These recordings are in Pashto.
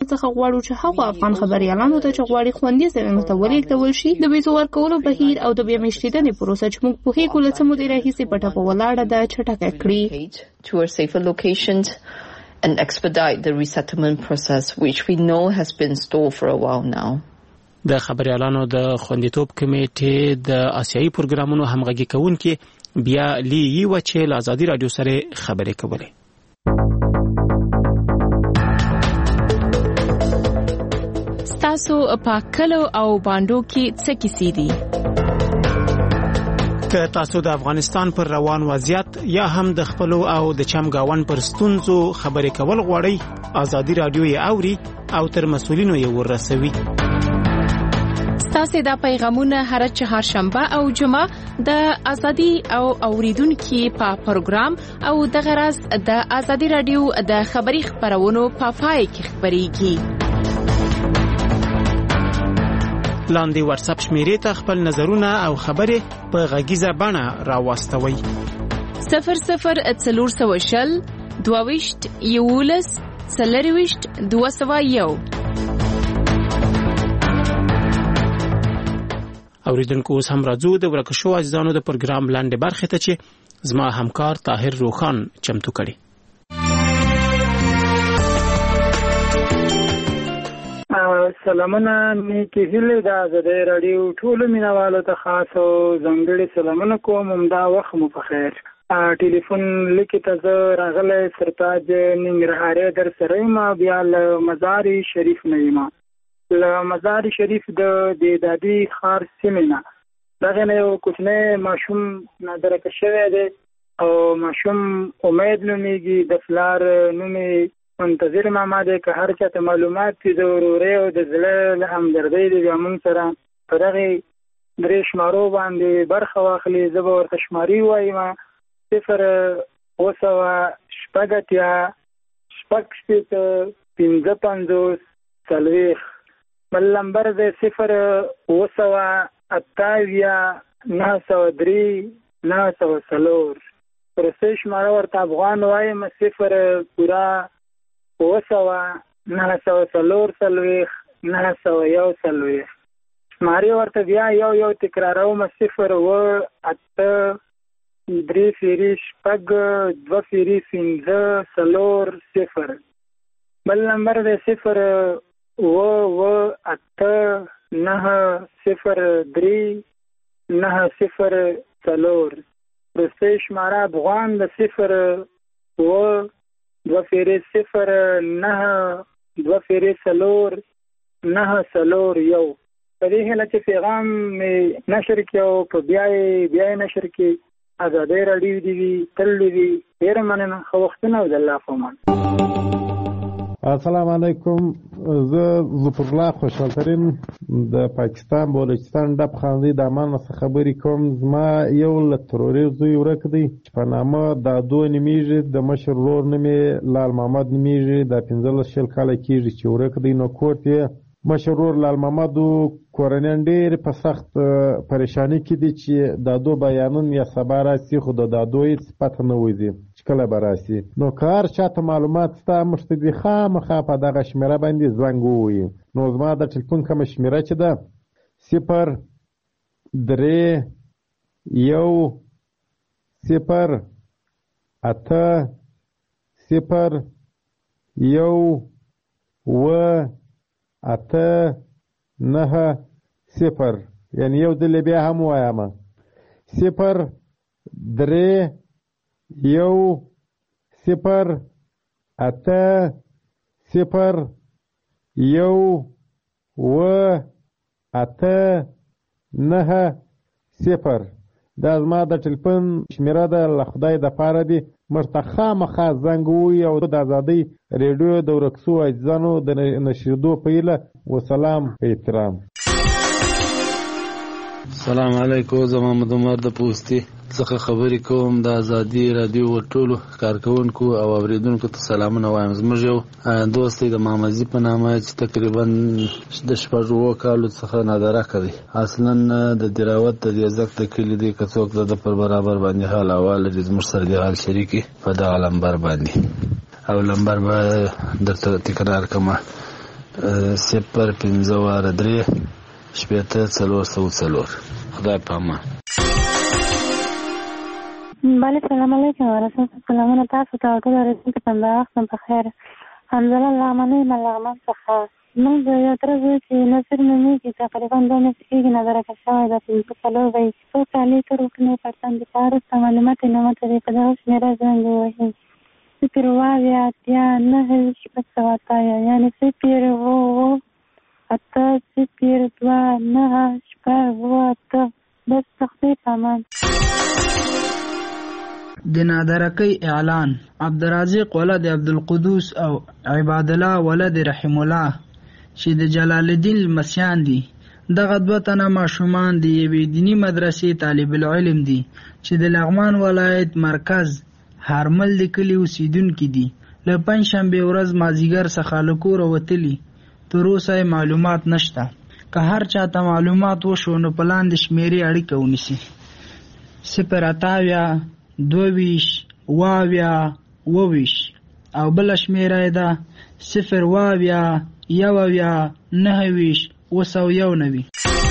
څخه غواړو چې هغو افغان خبريالانو ته چې غواړي خوندي ځایونو ته ولېږدول شي د ویزو ورکولو بهیر او د بیا میشتېدنې پروسه چې موږ پوهېږو له څه مودې راهیسې پټه په ولاړه ده چټکه کړي towards safer locations and expedite the resettlement process which we know has been stalled for a while now. د خبريالانو د خوندیتوب کمیټې د آسیایي پروګرامونو همغږي کوونکي بیا لیي و چې له ازادي رادیو سره خبرې کولې. تاسو په کلو او باندو کې څه کیسې دي؟ که تاسو د افغانستان پر روان وضعیت یا هم د خپل او د چمګاون پر ستونزو خبرې کول غواړئ ازادي رادیو یې اوري او تر مسؤلینو یې ورسوي. تاسو دا پیغامونه هر چهارشنبه او جمعه د ازادي او اوریدونکو په پروګرام او د غرض د ازادي رادیو د خبري خبرونو په پای کې خبريږي. لاندې واتس اپ شمیرې ته خپل نظرونه او خبرې په غږیزه بڼه راوستوي. 0040 22 یولس 201. اوریدونکو اوس هم راځو د ورکشو اجزانو د پروګرام لاندې برخه ته چې زما همکار طاهر روخان چمتو کړي. سلامونه نیکی هیله د ازادي رادیو ټول مینوالو ته خاص او ځانګړي سلامونه کوم. همدا وخت مو په خیر. ټلیفون لیکي ته زه راغلی سرتاج ننګرهاري در سره یم. بیا له مزار شریف نه یم. له مزار شریف د دادی خار سیمې نه دغه نه یو کوچنی ماشوم نادرکه شوی دی او ماشوم امید نومیږي. د فلار نومې منتظر ماما دی. که هر چا ته معلومات دي د ورورۍ او د زړه له همدردۍ دی بیا موږ سره په دغې 3 شمارو باندې برخه واخلي. زه به ورته شماري وایم 0 0 بل نمبر دی 0 پرسه شماره ورته افغان وایم 0 پورا 904 شمارې ورته بیا یو تکراروم 0 8 بل نمبر دی 0 903 پرسه شماره افغان د 0 209 په دې هله چې پیغام نشر کې او په بیا نشر کې ازادي رادیو دی تل دی ډیر مننه. خو وختونه د الله فمان. السلام علیکم. زه ظفر الله خوشحالترین د پاکستان بلوچستان ډب خاندي د امان څخه خبرې کوم. زما یو له تروریست زوی ورک دی چې په نامه دادو نومیږي. د مشر ورور نوم یې لال محمد نومیږي. د 15 کاله کېږي چې ورک دی. نو کور ته مشر ورور لال محمد کورنیان ډېر په سخت پریشانی کې دي چې دادو بیانون یا سبا راسي خو د دادو هیڅ پته نه وځي چې کله به راسي. نو کار چاته معلومات ستا مشته دي خامخا په دغه شمیره باندې زنګ ووهي. نو زما د ټلیفون کومه شمیره چې ده 0 یعنی یو دل بیا هم وایم 0 3 1 0 8 0 1 8 9 0 دا زما د ټلیفون شمیره ده. له خدای د پاره دی مرته خامخا زنګ ووهي او د ازادۍ ریډیو د ورکسو اجزانو د نشریدو په هیله. وسلام په احترام. السلام علیکم. زه محمد عمر د پوستي څخه خبرې کوم. د ازادي رادیو ټولو کارکونکو او اوریدونکو ته سلامونه وایم. زموږ یو دوست دی د محمدزي په نامه چې تقریبا د 6 کالو څخه نادرکه دی. اصلا د دراوت د ځک د کلی دی. که څوک د پر برابر باندې حال احوال لري زموږ سره د حال شریکي په دغه لمبر باندې او لمبر به درته تکرار کومه 015 شپېته 404. خدای په امان. بله سلام علیکم ورحمت سلامونه تاسو ته ټول ورسېږي په وخت په خیر. حمزه الله منی ملغمن څخه موږ یو تر زه چې نصر نومېږي تقریبا 2 میاشتې کېږي نظره کړه شوی ده په 4 وایي څو کالې تر وکنې پرسن د پارسته معلومات یې نه مته دی په دغه شمېره زنګ ووهي 0 یعنې 0 بس تختی پامان. د نادرکۍ اعلان عبدالرازق ولد عبدالقدوس او عبادالله ولد رحم الله چې د جلال الدین المسیان دي. دغه 2 تنه ماشومان د یوې دینی مدرسې طالب العلم دي چې د لغمان ولایت مرکز هرمل د کلي اوسیدونکي دي. له پنجشنبې ورځ مازدیګر څخه له کوره وتلي، تر اوسه معلومات نشته. که هر چاته معلومات وشو نو په لاندې شمېرې اړیکه ونیسي: 0 22 22 او بل شمېره یې ده 0 29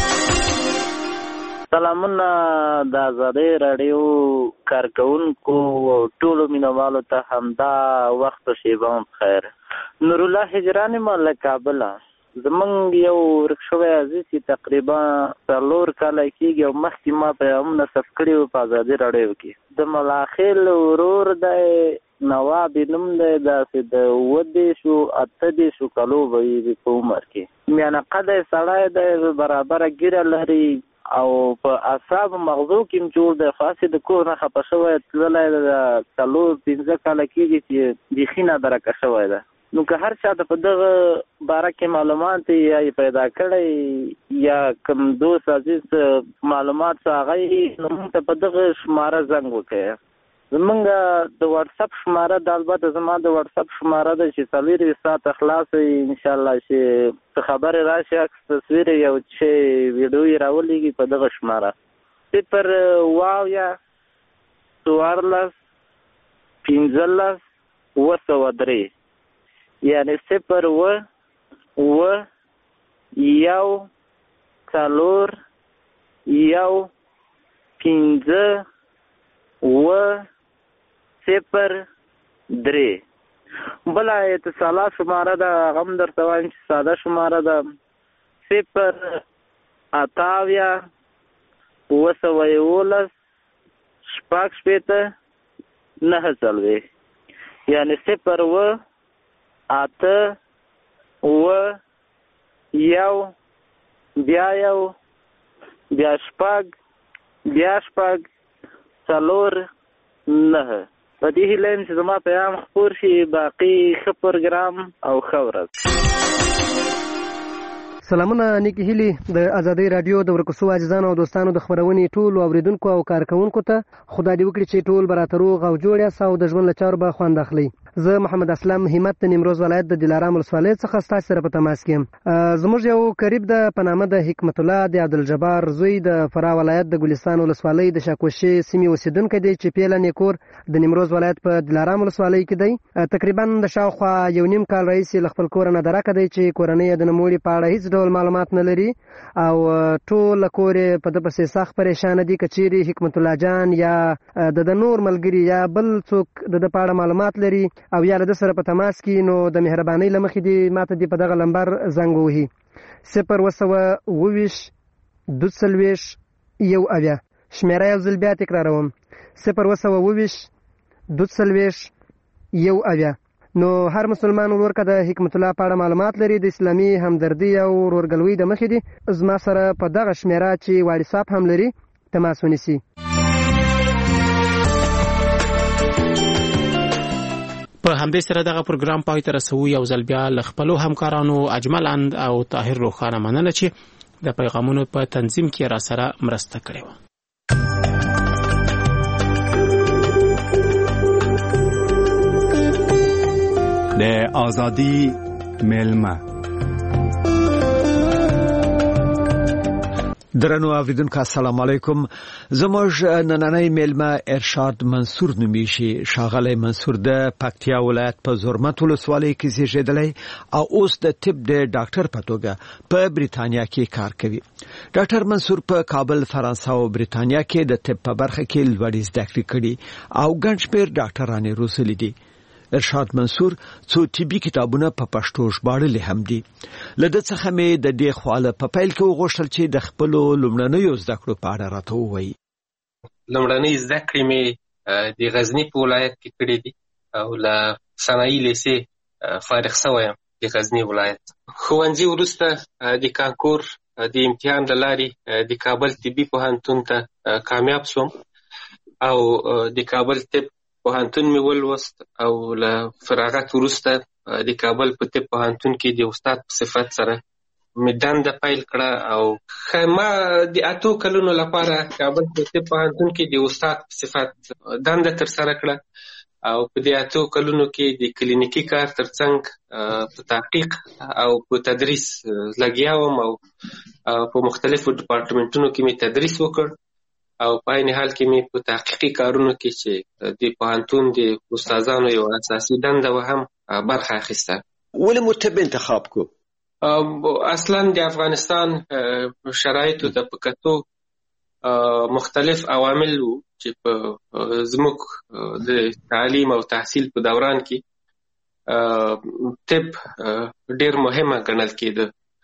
سلامونه د آزادۍ راډیو کارکونکو او ټولو مینوالو ته همدا وخت او شیبه بخیر. نور الله هجراني ما له کابله. زمونږ یو ورک شوی عزیز چې تقریبا 4 کاله کېږي او مخکې ما پیغامونه نصب کړي وو په آزادۍ راډیو کې. د ملاخیل ورور دی نواب نوم دی، داسې د 28 کالو به وي په عمر کې. میانه قده سړی دی، برابره ګیره لري او په اعصاب مغزو کې جوړ دی. خاصې د کور نه خفه شوی تللی د 4-5 کاله کېږي چې بیخي نادرکه شوی ده. نو که هر چا ته په دغه باره کې معلومات یا پیدا کړی یا کوم دوست عزیز معلومات څه هغه نو موږ ته په دغه شماره زنګ وکړئ. زمونږ د واتساپ شماره د البته زما د واتساپ شماره ده چې 24 ساعته خلاص وي انشاءالله چې څه خبرې راشي عکس تصویر یو چې ویډیو یې راولېږي په دغه شماره 0 یعنی 0 بلا اتصالات شماره ده غم در توان چې ساده شماره ده 0 یعنی 0 په دې هیله یم چې زما پیغام خپور شي. باقي ښه پروګرام او ښه ورځ. سلامونه نیکی هیلی د آزادۍ رادیو د ورکوسو عزیزانو او دوستانو د خبرونې ټول اوریدونکو او کارکونکو ته خدای دې وکړي چې ټول برات روغ او جوړ یاست او د ژوند له چارو به خوند اخلي. زه محمد اسلام همت د نیمروز ولایت د دلارام ولسوالۍ څخه ستاسو سره په تماس کې یم. زموږ یو قریب د په نامه د حکمت الله د عبدالجبار زوی د فراه ولایت د ګلستان ولسوالۍ د شاکوشي سیمې اوسیدونکی دی چې پیلنې کور د نیمروز ولایت په دلارام ولسوالۍ کې دی. تقریبا د شاوخوا 1.5 کال راهیسې له خپل کور نه درکه دی چې کورنۍ د نوموړي په اړه هیڅ ډول معلومات نه لري او ټول کور په د پسې سخت پریشان دي. کچيري حکمت الله جان یا د نور ملګری یا بل څوک د پاړه معلومات لري او یا د سره په تماس کې نو د مهرباني لمخې دي ماته دی په دغه نمبر زنګ وهي 0 شمیره یو ځل بیا تکراروم 0 نو هر مسلمان ورکه د حکمت الله په اړه معلومات لري د اسلامي همدردي او ورورګلوي د مخې دي زما سره په دغه شمیره چې واتساپ هم لري تماس ونیسي. په همدې سره دغه پروګرام پای ته رسوي او ځل بیا ل خپل همکارانو اجمل اند او طاهر روخانه مننه چې د پیغامونو په تنظیم کې را سره مرسته کړې و. د آزادی ملمه درنو اوریدونکو السلام علیکم. زموږ نننۍ میلمه ارشاد منصور نومیږي. ښاغلی منصور د پکتیا ولایت په زرمت ولسوالۍ کې زیږیدلی او اوس د طب د ډاکټر په توګه په بریتانیا کې کار کوي. ډاکټر منصور په کابل، فرانسه او بریتانیا کې د طب په برخه کې لوړې زده کړې کړې او ګڼ شمېر ډاکټرانې روزلي دي. ارشاد منصور څو طبي کتابونه په پښتو ژباړلي هم دي. له ده څخه مې د دې خواله په پیل کې وغوښتل چې د خپلو لومړنیو زده کړو په اړه راته ووایي. لومړنۍ زده کړې مې د غزني په ولایت کې کړې دي او له صنایع لیسې فارغ شوی یم د غزني ولایت. ښوونځي وروسته د کانکور د امتحان له لارې د کابل طبي پوهنتون ته کامیاب شوم او د کابل طب پوهنتون مې ولوست او له فراغت وروسته د کابل په طب پوهنتون کې د استاد په صفت سره مې دنده پیل کړه او ما د 8 کلونو لپاره کابل په طب پوهنتون کې د استاد په صفت دنده ترسره کړه او په دې 8 کلونو کې د کلینیکي کار ترڅنګ په تحقیق او په تدریس لګیا وم او په مختلفو ډپارټمنټونو کې مې تدریس وکړ او په عین حال کې مې په تحقیقي کارونو کې چې د پوهنتون د استادانو یو اساسي دنده و هم برخه اخیسته. ولې مو طب انتخاب کو؟ اصلا د افغانستان شرایطو ته په کتو مختلف عوامل وو چې په زموږ د تعلیم او تحصیل په دوران کې طب ډېر مهمه ګڼل کېده.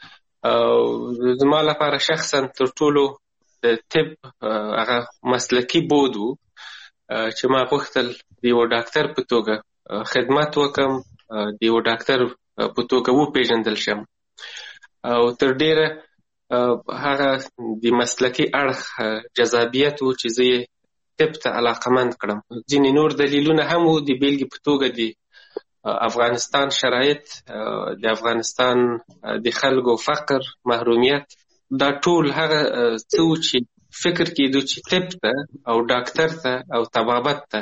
زما لپاره شخصا تر ټولو د طب هغه مسلکي بود وو چې ما غوښتل د یو ډاکټر په توګه خدمت وکم، د یو ډاکټر په توګه وپېژندل شم او تر ډېره هغه د مسلکي اړخ جذابیت و چې زه یې طب ته علاقمند کړم. ځینې نور دلیلونه هم و، د بیلګې په توګه د افغانستان شرایط، د افغانستان د خلکو فقر، محرومیت، دا ټول هغه څه و چې فکر کېدو چې طب ته او ډاکټر ته او طبابت ته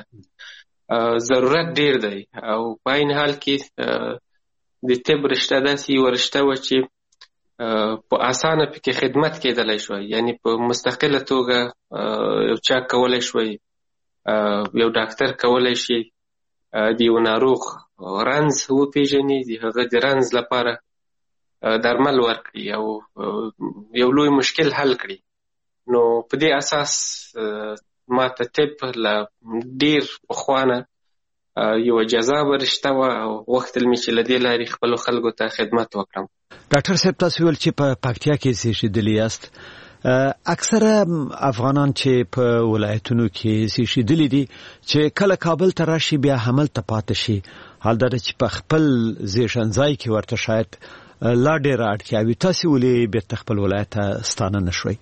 ضرورت ډېر دی او په عین حال کې د طب رشته داسې یوه رشته وه چې په اسانه پکې خدمت کېدلی شوی، یعنی په مستقله توګه یو چا کولی شوی، یو ډاکټر کولی شي د یو ناروغ رنځ وپېژني، د هغه د رنځ لپاره درمل ورکړي او یو لوی مشکل حل کړي. نو په دې اساس ما ته طب له ډېر پخوانه یو جذابه رشته وه او غوښتل مې چې له دې لارې خپلو خلکو ته خدمت وکړم. ډاکټر صاحب، تاسو ویل چې په پکتیا کې زیږېدلي یاست. اکثره افغانان چې په ولایتونو کې زیږېدلي دي چې کله کابل ته راشي بیا هملته پاتې شي، حال دا چې په خپل زیږنځای کې ورته شاید لا ډېره اړتیا وي. تاسې ولې بېرته خپل ولایت ته ستانه نه شوئ؟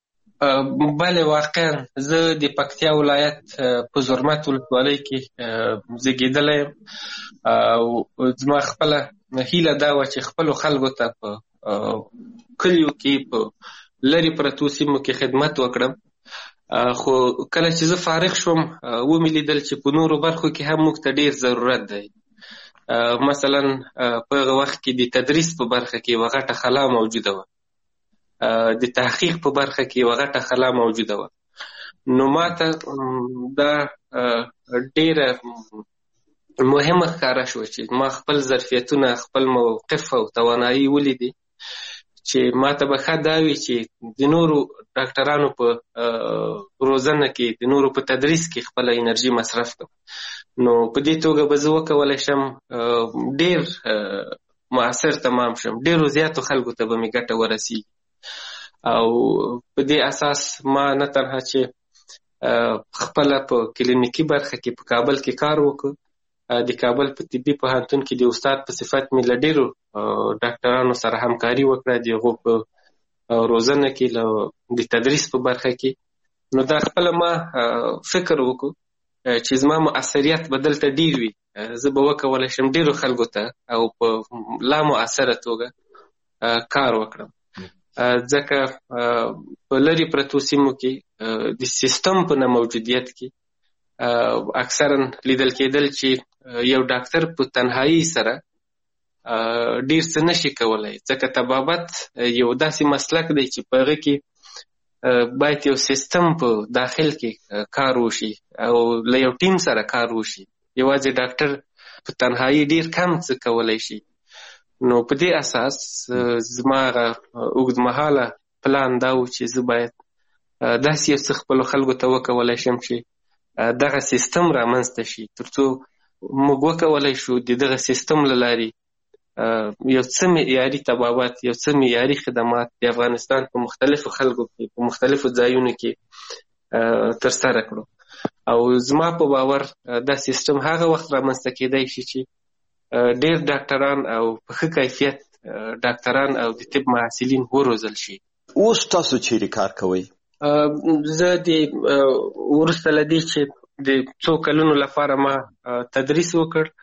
بله، واقعا زه د پکتیا ولایت په زرمت ولسوالۍ کې زیږېدلی یم او زما خپله هیله دا وه چې خپلو خلکو ته په کلیو کې په لرې پرتو سیمو کې خدمت وکړم. خو کله چې زه فارغ شوم ومې لیدل چې په نورو برخو کې هم موږ ته ډېر ضرورت دی. مثلا په هغه وخت کې د تدریس په برخه کې یوه غټه خلا موجوده وه، د تحقیق په برخه کې یوه غټه خلا موجوده وه. نو ما ته دا ډېره مهمه ښکاره شوه چې ما خپل ظرفیتونه، خپل موقف او توانایي ولیدې چې ما ته به ښه دا وي چې د نورو ډاکټرانو په روزنه کې، د نورو په تدریس کې خپله انرژي مصرف کړم. نو په دې توګه به زه وکولی شم ډېر مؤثر تمام شم، ډېرو زیاتو خلکو ته به مې ګټه ورسیږي. او په دې اساس ما نه تنها چې خپله په کلینیکي برخه کې په کابل کې کار وکړ، د کابل په طبي پوهنتون کې د استاد په صفت مې له ډېرو ډاکټرانو سره همکاري وکړه، د هغو په روزنه کې، د تدریس په برخه کې. نو دا خپله ما فکر وکړو چې زما مؤثریت به دلته ډېر وي، زه به وکولی شم ډېرو خلکو ته او په لا مؤثره توګه کار وکړم. ځکه په لرې پرتو سیمو کې د سیستم په نه موجودیت کې اکثرا لیدل کېدل چې یو ډاکټر په تنهایی سره ډېر څه نشي کولی، ځکه طبابت یو داسې مسلک دی چې په هغه کې باید یو سیستم په داخل کې کار وشي او له یو ټیم سره کار وشي. یوازې ډاکټر په تنهایی ډیر کم څه کولی شي. نو په دې اساس زما اوږدمهاله پلان دا و چې زه باید داسې یو څه خپلو خلکو ته وکولی شم چې دغه سیستم رامنځته شي، تر څو موږ وکولی شو د دغه سیستم له لارې یو څه معیاري طبابت، یو څه معیاري خدمات د افغانستان په مختلفو خلکو کې په مختلفو ځایونو کې ترسره کړو. او زما په باور دا سیستم هغه وخت رامنځته کېدی شي چې ډېر ډاکټران او په ښه کیفیت ډاکټران او د طب محصلین وروزل شي. اوس تاسو چیرې کار کوئ؟ زه د وروسته له دې چې د څو کلونو لپاره ما تدریس وکړ،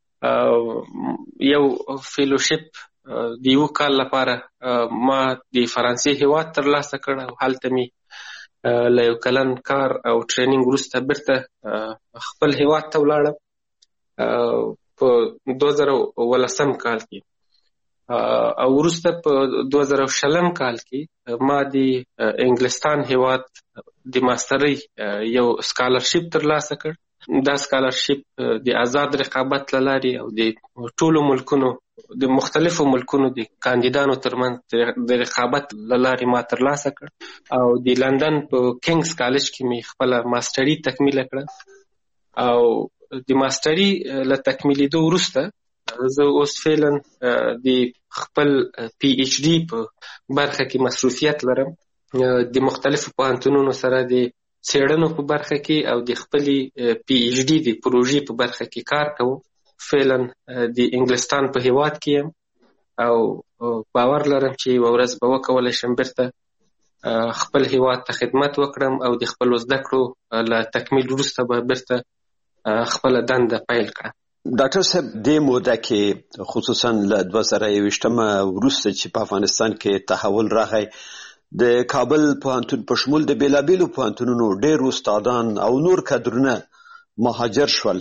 یو فیلوشپ د یو کال لپاره ما د فرانسې هیواد ترلاسه کړ او هلته می له یو کلن کار او ټریننګ وروسته بیرته خپل هیواد ته ولاړم په 2019 کال کې. او وروسته په 2020 کال کې ما د انګلستان هیواد د ماسترۍ یو سکالرشپ ترلاسه کړ. دا سکالرشپ د آزاد رقابت له لارې او د ټولو ملکونو د مختلفو ملکونو د کاندیدانو ترمنځ د رقابت له لارې ما ترلاسه کړ او د لندن په کینګز کالج کې می خپله ماستري تکمیله کړه. او د ماستري له تکمیلېدو وروسته زه اوس فعلا د خپل پی ایچ ډي په برخه کې مصروفیت لرم. د مختلفو پوهنتونونو سره د څېړنو په برخه کې او د خپلې پی ایچ ډي د پروژې په برخه کې کار کوم. فعلا د انګلستان په هیواد کې یم او باور لرم چې یوه ورځ به وکولی شم بیرته خپل هیواد ته خدمت وکړم او د خپلو زده کړو له تکمیل وروسته به بیرته خپله دنده پیل کړم. ډاکټر صاحب، دې موده کې خصوصا له 2021 وروسته چې په افغانستان کې تحول راغی، د کابل پوهنتون په شمول د بیلابیلو پوهنتونونو ډېر استادان او نور کادرونه مهاجر شول.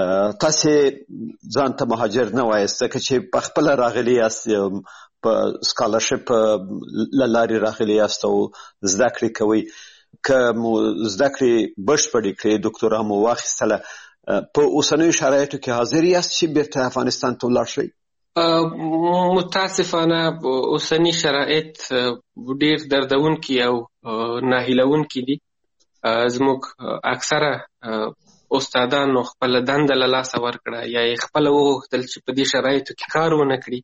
تاسې ځان ته مهاجر نه وایاست ځکه چې په خپله راغلي یاست، په سکالرشپ له لارې راغلي یاست او زده کړې کوئ. که مو زده کړې بشپړې کړې، دوکتورا مو واخیستله، په اوسنیو شرایطو کې حاضر یاست چې بیرته افغانستان ته ولاړ شئ؟ متاسفانه اوسنی شرایط ډیر دردونکي او ناهیلونکي دي. زموږ اکثره استادانو خپل دنده له لاسه ورکړه یا یې خپله وغوښتل چې په دې شرایطو کې کار ونه کړي،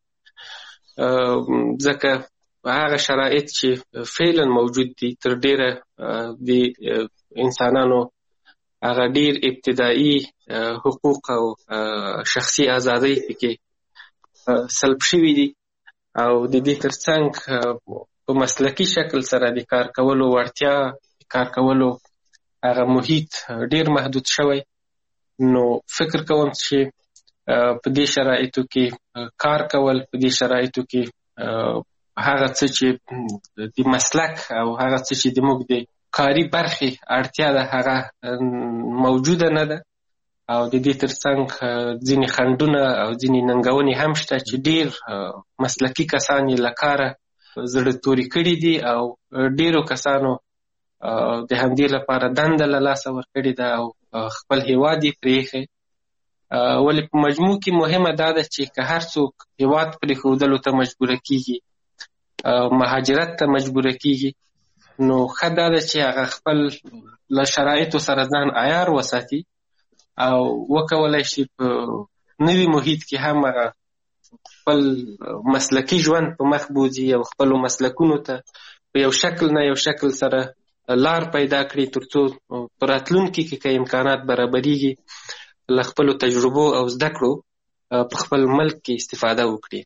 ځکه هغه شرایط چې فعلا موجود دي تر ډیره د انسانانو هغه ډیر ابتدایي حقوق او شخصي ازادۍ پکې سلب شوي دي او د دې ترڅنګ په مسلکي شکل سره د کار کولو وړتیا، د کار کولو هغه محیط ډیر محدود شوی. نو فکر کوم چې په دې شرایطو کې کار کول، په دې شرایطو کې هغه څه چې د مسلک او هغه څه چې د موږ د کاري برخې اړتیا ده هغه موجوده نه ده. او د دې ترڅنګ ځینې خنډونه او ځینې ننګونې هم شته چې ډیر مسلکي کسان یې له کاره زړه توري کړي دي او ډیرو کسانو د همدې لپاره دنده له لاسه ورکړې ده او خپل هیواد یې پرېښی. ولې په مجموع کې مهمه دا ده چې که هر څوک هیواد پرېښودلو ته مجبوره کېږي، مهاجرت ته مجبوره کېږي، نو ښه دا ده چې هغه خپل له شرایطو سره ځان عیار وساتي او وکولای شي په نوي محیط کې هم هغه خپل مسلکي ژوند په مخ بوځي او خپلو مسلکونو ته په یو شکل نه یو شکل سره لار پیدا کړي، تر څو په راتلونکي کې که امکانات برابریږي له خپلو تجربو او زده کړو په خپل ملک کې استفاده وکړي.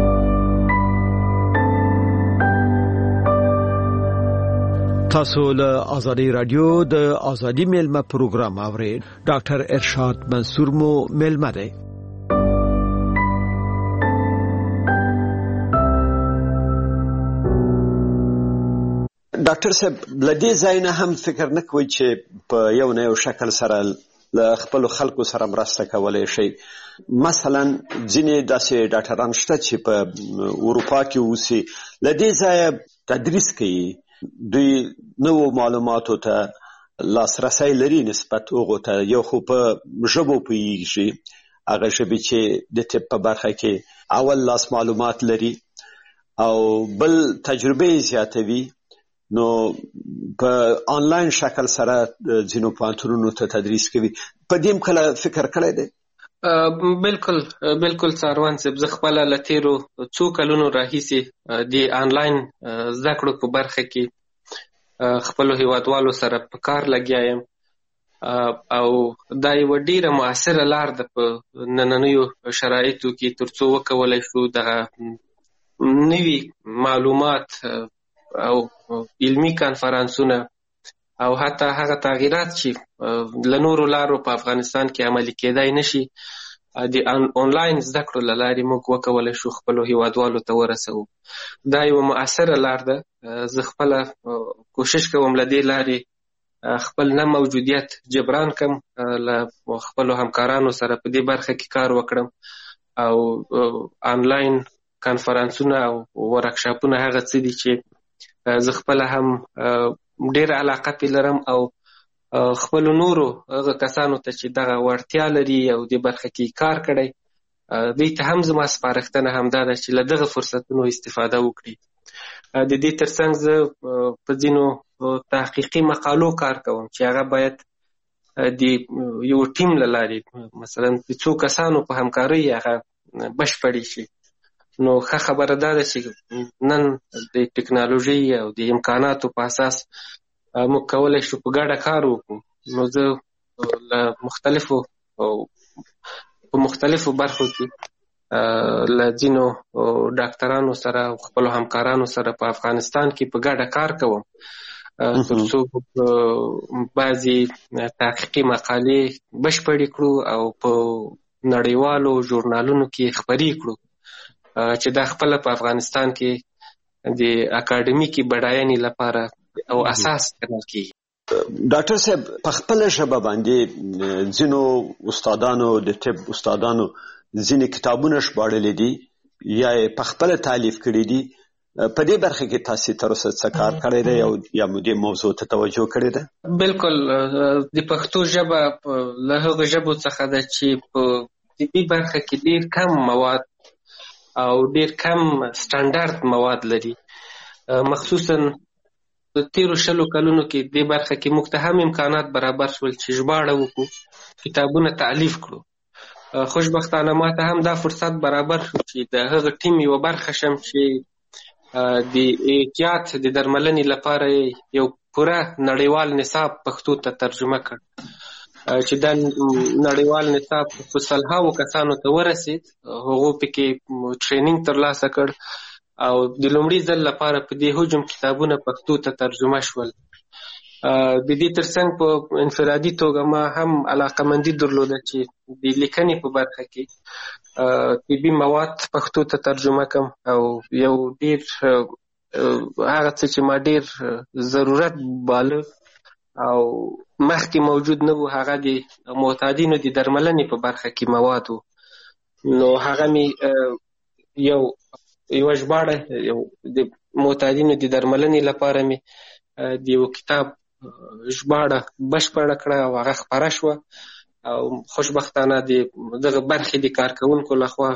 تاسو له آزادی رادیو د آزادی میلمه پروګرام اورئ. ډاکټر ارشاد منصور مو میلمه دی. ډاکټر صاحب، له دې ځای نه هم فکر نه کوئ چې په یو نه یو شکل سره له خپلو خلکو سره مرسته کولی شئ؟ مثلا ځینې داسې ډاکټران شته چې په اروپا کې اوسي، له دې ځایه تدریس کوي، دوی نوو معلوماتو ته لاسرسی لري نسبت هغو ته. یو خو په ژبو پوهیږي، هغه ژبې چې د طب په برخه کې اول لاس معلومات لري، او بل تجربه زیاتوي. نو په آنلاین شکل سره ځینو پوهنتونونو ته تدریس کوي. په دې کله فکر کړی دی؟ بالکل څاروان صاحب، زه خپله له تېرو څو کلونو راهیسې د آنلاین زده کړو په برخه کې خپلو هیوادوالو سره په کار لګیا یم، او دا یوه ډېره مؤثره لار ده په نننیو شرایطو کې تر څو وکولی شو دغه نوي معلومات او علمي کانفرانسونه او حتی هغه تغییرات چې له نورو لارو په افغانستان کې عملي کېدای نشي، د آنلاین زده کړو له لارې موږ وکولی شو خپلو هیوادوالو ته ورسوو. دا یوه مؤثره لار ده. زه خپله کوشش کوم له دې لارې خپل نه موجودیت جبران کم، له خپلو همکارانو سره په دې برخه کې کار وکړم، او آنلاین کانفرانسونه او ورکشاپونه هغه څه دي چې زه خپله هم ډېر علاقه پې لرم، او خپلو نورو هغه کسانو ته چې دغه وړتیا لري او دې برخه کې کار کړی، دوی ته هم زما سپارښتنه همدا ده چې له دغه فرصتونو استفاده وکړي. د دې ترڅنګ زه په ځینو تحقیقي مقالو کار کوم چې هغه باید د یو ټیم له لارې، مثلا د څو کسانو په همکارۍ هغه بشپړې شي. نو ښه خبره دا ده چې نن د ټکنالوژۍ او د امکاناتو په اساس موږ کولی شو په ګډه کار وکړو. نو زه له مختلفو برخو کې له ځینو ډاکټرانو سره او خپلو همکارانو سره په افغانستان کې په ګډه کار کوم تر څو بعضې تحقیقي مقالې بشپړې کړو او په نړیوالو ژورنالونو کې خپرې کړو، چې دا خپله په افغانستان کې د اکاډمیکي بډاینې لپاره او اساس ګڼل کېږي. ډاکټر صاحب، په خپله ژبه باندې ځینو استادانو د طب استادانو ځینې کتابونه ژباړلي دي یا یې په خپله تالیف کړي دي. په دې برخه کې تاسې تر اوسه څه کار کړی دی او یا مو دې موضوع ته توجه کړې ده؟ بالکل، د پښتو ژبه له هغو ژبو څخه ده چې په طبي برخه کې ډېر کم مواد او ډېر کم سټنډرد مواد لري. مخصوصا د تېرو 20 کلونو کې دې برخه کې موږ ته هم امکانات برابر شول چې ژباړه وکړو، کتابونه تألیف کړو. خوشبختانه ما ته هم دا فرصت برابر شو چې د هغه ټیم یوه برخه شم چې د احتیاط د درملنې لپاره یو پوره نړیوال نصاب پښتو ته ترجمه کړ، چې دا نړیوال نصاب په سلهاوو کسانو ته ورسید. هغو پکې ټریننګ ترلاسه کړ او د لومړي ځل لپاره په دې حجم کتابونه پښتو ته ترجمه شول. د دې ترڅنګ په انفرادي توګه ما هم علاقمندي درلوده چې د لیکنې په برخه کې طبي مواد پښتو ته ترجمه کړم، او یو ډېر هغه څه چې ما ډېر ضرورت باله او مخکې موجود نه و، هغه د معتادینو د درملنې په برخه کې مواد و. نو هغه مې یوه ژباړه د معتادینو د درملنې لپاره مې د یو کتاب ژباړه بشپړه کړه او هغه خپره شوه، او خوشبختانه د دغه برخې د کارکوونکو لخوا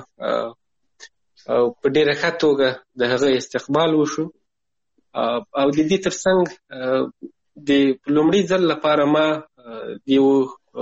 په ډېره ښه توګه د هغه استقبال وشو. او د دې ترڅنګ د لومړي ځل لپاره ما د یو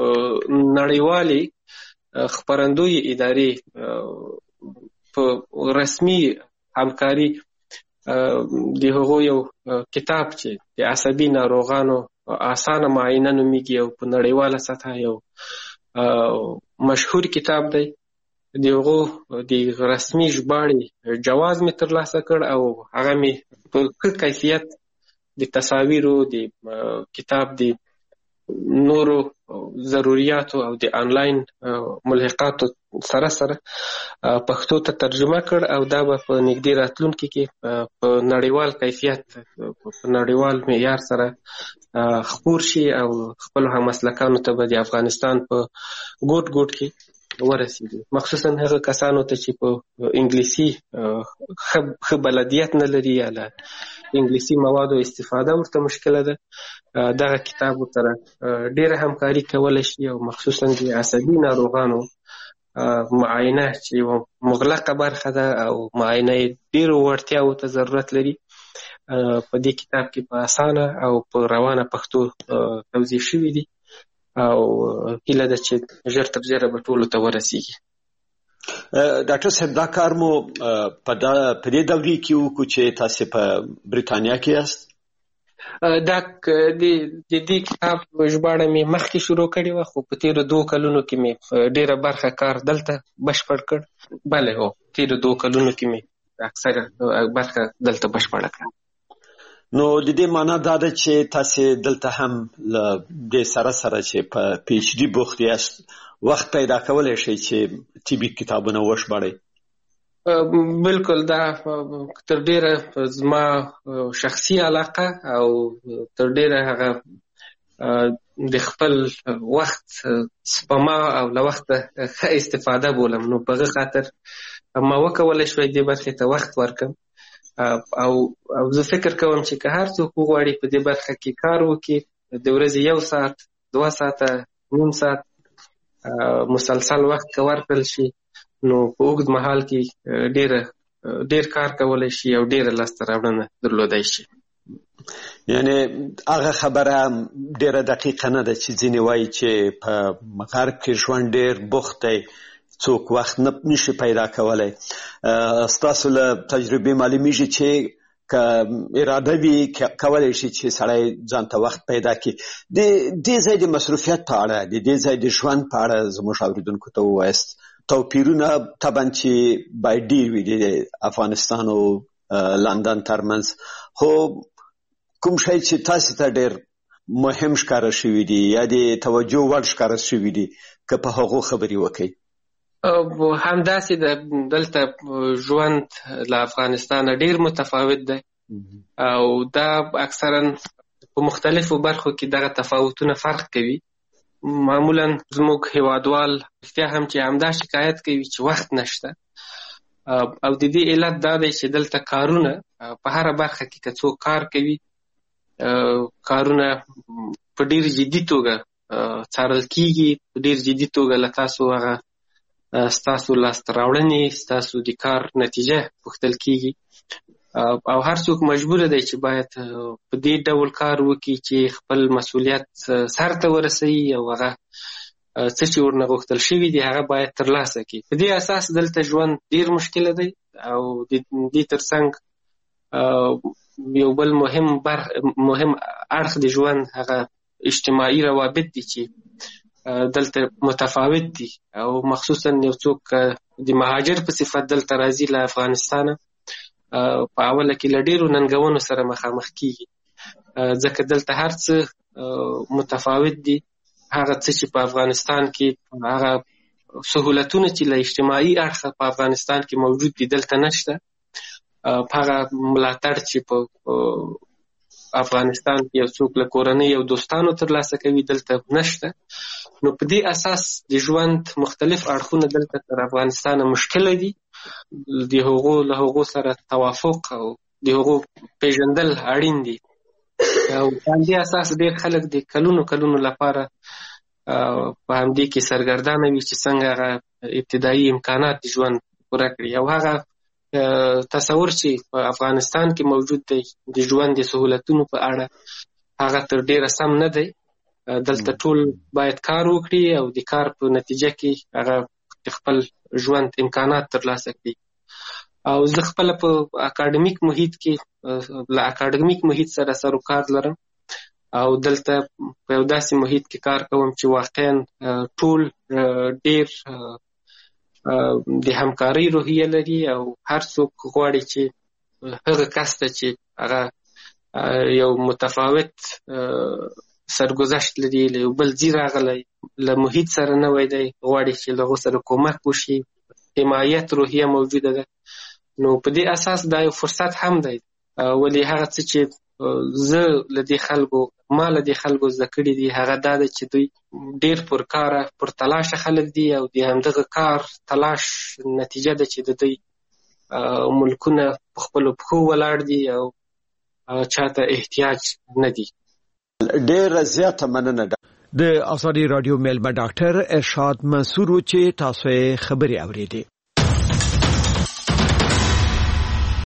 نړیوالې خپرندوی ادارې په رسمي همکاري د هغو یو کتاب چې د عصبي ناروغانو اسانه معاینه نومیږي او په نړیواله سطحه یو مشهور کتاب دی، د هغو د رسمي ژباړې جواز مې ترلاسه کړ، او هغه مې په ښه کیفیت د تصاویرو د کتاب د نورو ضروریاتو او د آنلاین ملحقاتو سره سره پښتو ته ترجمه کړ، او دا به په نږدې راتلونکي کې په نړیوال کیفیت په نړیوال معیار سره خپور شي او خپلو هممسلکانو ته به د افغانستان په ګوټ ګوټ کې ورسېږي، مخصوصا هغه کسانو ته چې په انګلیسي ښه بلدیت نه لري یا له انګلیسي موادو استفاده ورته مشکله ده. دغه کتاب سره ډیره همکاري کولی شي او مخصوصا د عصبي ناروغانو معاینه چې یوه مغلقه برخه ده او معاینه یې ډیرو وړتیاوو ته ضرورت لري، په دې کتاب کې په اسانه او په روانه پښتو توضیح شوي دي او هیله ده چې ژر تر ژره به ټولو ته ورسیږي. ډاکټر صاحب دا کار مو په دې دورې کې وکړو چې تاسو په بریتانیا کې یاست؟ دا د دې کتاب ژباړه مې مخکې شروع کړې وه، خو په تېرو 2 کلونو کې مې ډېره برخه کار دلته بشپړ کړ. بله هو، تېرو 2 کلونو کې مې اکثره برخه دلته بشپړه کړه. نو د دې معنا دا ده چې تاسو دلته هم له دې سره چې په پی ایچ ډي بوخت یاست، وخت پیدا کولی شئ چې طبي کتابونه وژباړئ؟ بالکل، دا تر ډیره زما شخصي علاقه او تر ډیره هغه د خپل وخت سپما او له وخته ښه استفاده بولم. نو په هغه خاطر ما وکولی شوی دې برخې ته وخت ورکړم او زه فکر کوم چې که هر څوک وغواړي په دې برخه کې کار وکړي، د ورځې 1 ساعت 2 ساعته نیم ساعت مسلسل وخت که ورکړل شي، نو په اوږد مهال کې ډیر کار کولی شي او ډیره لاسته راوړنه درلودی شي. یعنی هغه خبره ډیره دقیقه نه ده چې ځینې وایي چې په غرب کې ژوند ډیر بوخت دی، څوک وخت نشي پیدا کولی. ستاسو له تجربې معلومیږي چې که اراده وي کولی شي چې سړی ځان ته وخت پیدا کړي. د دې ځای د مصروفیت په اړه، د دې ځای د ژوند په اړه زموږ اورېدونکو ته ووایاست. توپیرونه طبعا چې باید ډېر وي د افغانستان او لندن ترمنځ، خو کوم شی چې تاسو ته ډېر مهم ښکاره شوي دي یا د توجه وړ ښکاره شوي دي، که په هغو خبرې وکړئ؟ همداسې دلته ژوند له افغانستانه ډیر متفاوت دی او دا اکثرا په مختلفو برخو کې دغه تفاوتونه فرق کوي. معمولا زموږ هیوادوال رښتیا هم چې همدا شکایت کوي چې وخت نشته او د دې علت دا دی چې دلته کارونه په هره برخه کې که څوک کار کوي، کارونه په ډیر جدي توګه څارل کیږي، په ډیر جدي توګه له تاسو هغه ستاسو لاسته راوړنې، ستاسو د کار نتیجه پوښتل کیږي او هر څوک مجبور دی چې باید په دې ډول کار وکړي چې خپل مسؤلیت سرته ورسوي او هغه څه چې ورنه غوښتل شوي دي هغه باید ترلاسه کړي. په دې اساس دلته ژوند ډیر مشکله دی او د دې ترڅنګ یو بل مهم اړخ د ژوند هغه اجتماعي روابط دي چې دلته متفاوت دي او مخصوصا یو څوک د مهاجر په صفت دلته راځي له افغانستانه، په اوله کې له ډیرو ننګونو سره مخامخ کیږي ځکه دلته هر څه متفاوت دي. هغه څه چې په افغانستان کې هغه سهولتونه چې له اجتماعي اړخه په افغانستان کې موجود دي دلته نشته، هغه ملاتړ چې په افغانستان کې یو څوک له کورنۍ او دوستانو ترلاسه کوي دلته نشته. نو په دې اساس د ژوند مختلف اړخونه دلته تر افغانستان مشکله دي. د له هغو سره توافق او د هغو پیژندل اړین دي او په دې اساس ډېر خلک د کلونو لپاره په همدې کې سرګردانه وي چې څنګه هغه ابتدایي امکانات د ژوند پوره کړي او هغه تصور چې په افغانستان کې موجود دی د ژوند د سهولتونو په اړه هغه تر ډیره سم نه دی. دلته ټول باید کار وکړي او د کار په نتیجه کې هغه خپل ژوند امکانات ترلاسه کړي. او زه خپل په اکاډمیک محیط کې له اکاډمیک محیط سره سروکار لرم او دلته په یو داسې محیط کې کار کوم چې واقعا ټول ډیر د همکارۍ روحیه لري او هر څوک غواړي چې هغه کس ته چې هغه یو متفاوت سرګذشت لري، له یو بل ځای راغلی، له محیط سره نوی دی، غواړي چې له هغو سره کومک وشي، حمایت روحیه موجوده ده. نو په دې اساس دا یو فرصت هم دی. ولې هغه څه چې زه له دې خلکو زده کړي دي هغه دا ده چې دوی ډیر پرکاره پر تلاشه خلک دي او د همدغه کار تلاش نتیجه ده چې د دوی ملکونه په خپلو پښو ولاړ دي او چاته احتیاج نه دي. ډېر زیاته مننه. د آزادي رادیو میلمه ډاکټر ارشاد منصور چې تاسو خبري اوریدي.